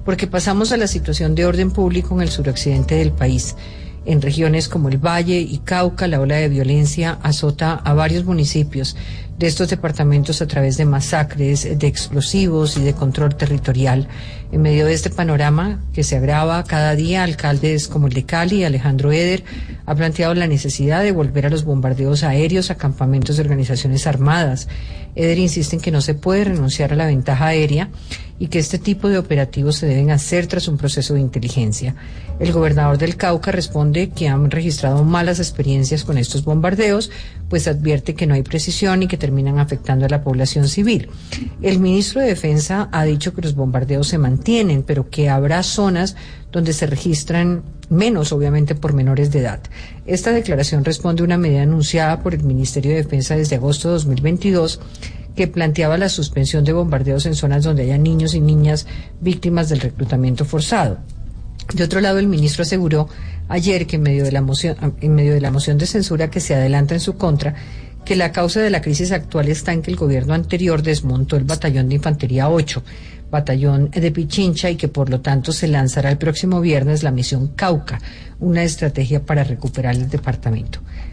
porque pasamos a la situación de orden público en el suroccidente del país. En regiones como el Valle y Cauca, la ola de violencia azota a varios municipios de estos departamentos a través de masacres, de explosivos y de control territorial. En medio de este panorama que se agrava cada día, alcaldes como el de Cali, Alejandro Eder, ha planteado la necesidad de volver a los bombardeos aéreos a campamentos de organizaciones armadas. Eder insiste en que no se puede renunciar a la ventaja aérea y que este tipo de operativos se deben hacer tras un proceso de inteligencia. El gobernador del Cauca responde que han registrado malas experiencias con estos bombardeos, pues advierte que no hay precisión y que terminan afectando a la población civil. El ministro de Defensa ha dicho que los bombardeos se mantienen, pero que habrá zonas donde se registran menos, obviamente, por menores de edad. Esta declaración responde a una medida anunciada por el Ministerio de Defensa desde agosto de 2022, que planteaba la suspensión de bombardeos en zonas donde haya niños y niñas víctimas del reclutamiento forzado. De otro lado, el ministro aseguró ayer que en medio de la moción de censura que se adelanta en su contra, que la causa de la crisis actual está en que el gobierno anterior desmontó el batallón de Infantería 8, batallón de Pichincha, y que por lo tanto se lanzará el próximo viernes la misión Cauca, una estrategia para recuperar el departamento.